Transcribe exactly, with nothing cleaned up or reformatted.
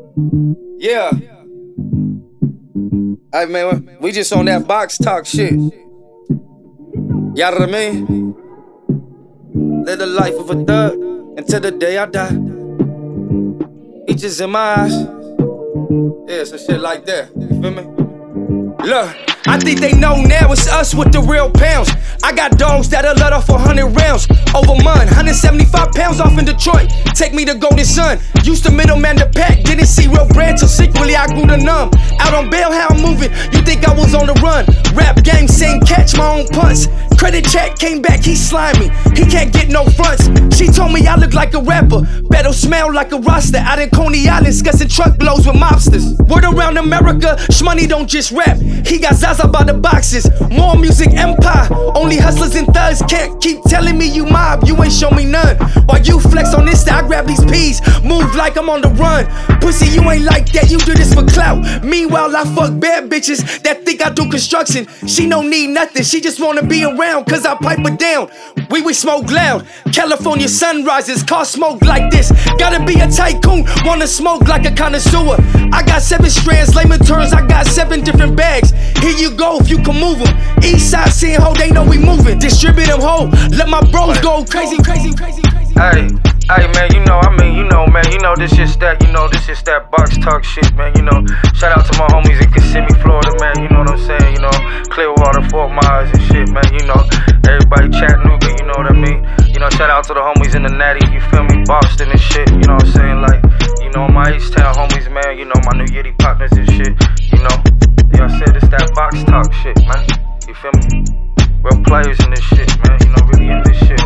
Yeah. Hey man, we just on that box talk shit. You know what I mean? Live the life of a thug until the day I die. Each is in my eyes. Yeah, some shit like that. You feel me? Look, I think they know now it's us with the real pounds. I got dogs that'll let off a hundred rounds over mine. one hundred seventy-five pounds off in Detroit. Take me to Golden Sun. Used to middleman the pack. Didn't see real brand till secretly I grew to numb. Out on bail, how I'm moving. You think I was on the run? Rap game, same catch my own punts. Credit check came back, he slimy. He can't get no fronts. She told me I look like a rapper. Better smell like a roster. Out in Coney Island, scussing truckloads with mobsters. Word around America, Shmoney don't just rap. He got Zaza by the boxes. More music empire. Only hustlers and thugs can't keep telling me you mob. You ain't show me none. While you flex on Insta, I grab these P's. Move like I'm on the run. Pussy, you ain't like that. You do this for clout. Meanwhile, I fuck bad bitches that think I do construction. She don't need nothing. She just wanna be around. Cause I pipe her down. We we smoke loud. California sunrises. Car smoke like this. Gotta be a tycoon. Wanna smoke like a connoisseur. I got seven strands. Layman turns. I got seven different bags. Here you go if you can move them. East side seeing ho, they know we moving. Distribute them ho. Let my bros go crazy, crazy, crazy, crazy. Hey, hey man, you know, I mean, you know, man, you know, this is that, you know, this is that box talk shit, man, you know. Shout out to my homies in Kissimmee, Florida, man, you know what I'm saying, you know, Clearwater, Fort Myers and shit, man, you know. Everybody Chattanooga, you know what I mean. You know, shout out to the homies in the Natty, you feel me, Boston and shit, you know what I'm saying, like, you know, my East Town homies, man, you know, my New Yiddy partners and shit, you know. Yeah, I said it's that box talk shit, man, you feel me. Real players in this shit, man, you know, really in this shit.